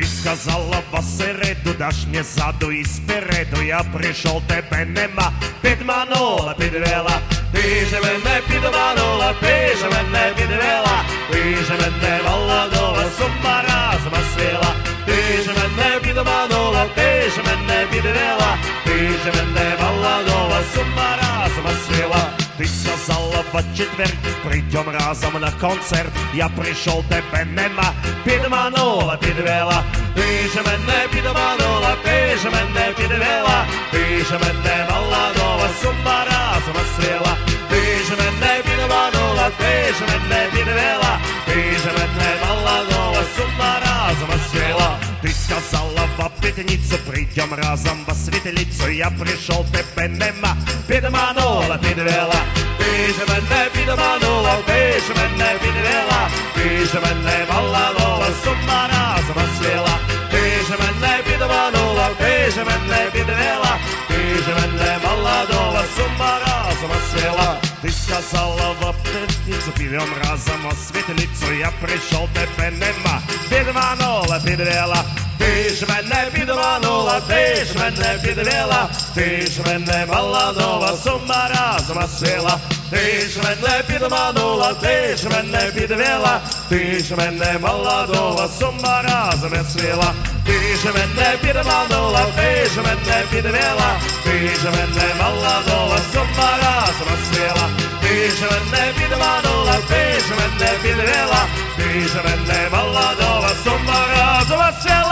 сказала посереду, даш мне ззаду і спереду. Я прийшов, тебе нема, підманула, підвела. Ти же мене підманула, ти же мене підвела. Ти же мене молодого з ума разом звела. Ти же мене підманула, ти же мене підвела. Ти же мене молодого з ума разом звела. Ты сказала в четверг, придем разом на концерт. Я пришел, тебе нема, підманула, підвела. Ти же мене підманула, ти же мене підвела. Ти же мене молодого з ума разом звела. Ти же мене підманула, ти же мене підвела. Ти же мене молодого з ума разом звела. Ты сказала в пятницу, придем разом во светлицу. Я пришел, тебе нема, підманула, підвела. Ти же мене підманула, ти же мене підвела. Ти же мене молодого з ума разом звела. Ти же мене підманула, ти же мене підвела. Ти же мене молодого з ума разом звела. Ты сказала в пятницу, пьем разом во светлицу. Я пришел, тебе нема, підманула, підвела. Ти ж мене підманула, ти ж мене підвела. Ти ж мене молодого з ума разом звела. Ти ж мене підманула, ти ж мене підвела. Ти ж мене молодого з ума разом звела. Ти ж мене підманула, ти ж мене підвела. Ти ж мене молодого з ума разом звела. Ти ж мене підманула, ти ж мене підвела. Ти ж мене молодого з ума разом звела.